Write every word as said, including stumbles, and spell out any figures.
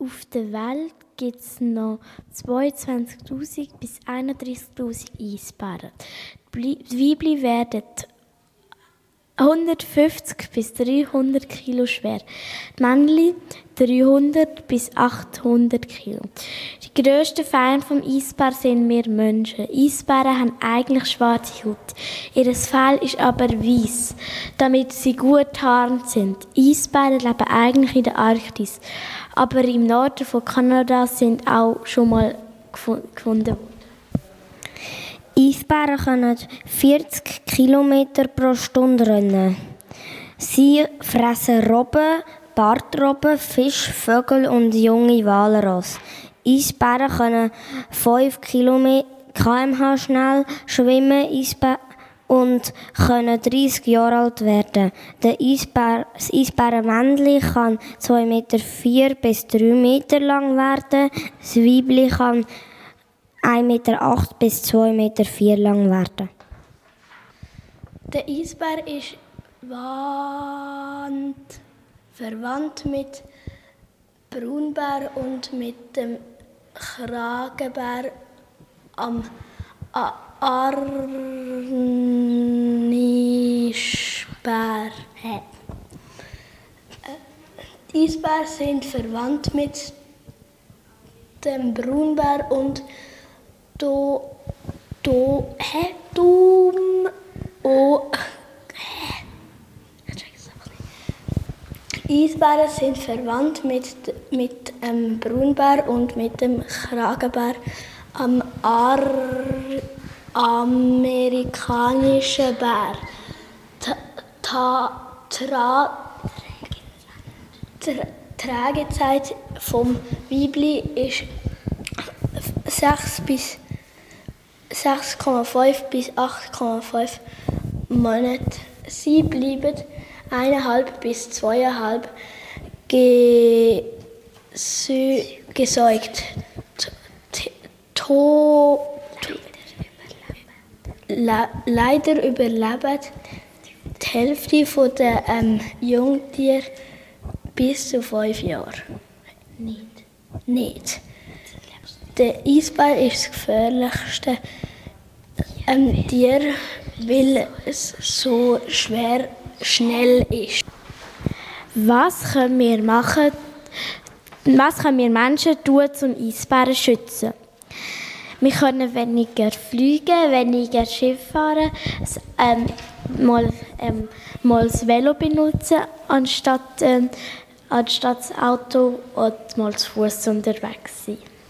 Auf der Welt gibt es noch zweiundzwanzigtausend bis einunddreißigtausend Eisbären. Die Weibchen werden hundertfünfzig bis dreihundert Kilo schwer. Die Männchen dreihundert bis achthundert Kilo. Die grössten Feinde des Eisbären sind wir Menschen. Eisbären haben eigentlich schwarze Haut. Ihr Fell ist aber weiß, damit sie gut tarnt sind. Eisbären leben eigentlich in der Arktis, aber im Norden von Kanada sind auch schon mal gefunden worden. Eisbären können vierzig Kilometer pro Stunde rennen. Sie fressen Robben, Bartrobben, Fisch, Vögel und junge Walrosse. Eisbären können fünf Kilometer pro Stunde schnell schwimmen Eisbär und können dreißig Jahre alt werden. Der Eisbär, das Eisbärenmännchen kann zwei Komma vier Meter bis drei Meter lang werden. Das Weibchen kann ein Meter acht bis zwei Meter vier lang werden. Der Eisbär ist wand, verwandt mit Braunbär und mit dem Kragenbär am Arnischbär. Die Eisbären sind verwandt mit dem Braunbär und Do, do, hä, dum, oh, hä, ich check es einfach nicht. Eisbären sind verwandt mit, mit dem Braunbär und mit dem Kragenbär am Ar amerikanischen Bär. Ta, ta, tra, tra, Tragezeit vom Weibli ist sechs bis sechs Komma fünf bis acht Komma fünf Monate. Sie bleiben eineinhalb bis zweieinhalb gesü- gesäugt. To- Le- leider überleben die Hälfte der ähm, Jungtiere bis zu fünf Jahre. Nicht. Nicht. Der Eisbär ist das gefährlichste ähm, Tier, weil es so schwer schnell ist. Was können wir machen? Was können wir Menschen tun, um Eisbären zu schützen? Wir können weniger fliegen, weniger Schiff fahren, ähm, mal, ähm, mal das Velo benutzen, anstatt, ähm, anstatt das Auto und mal zu Fuß unterwegs sein.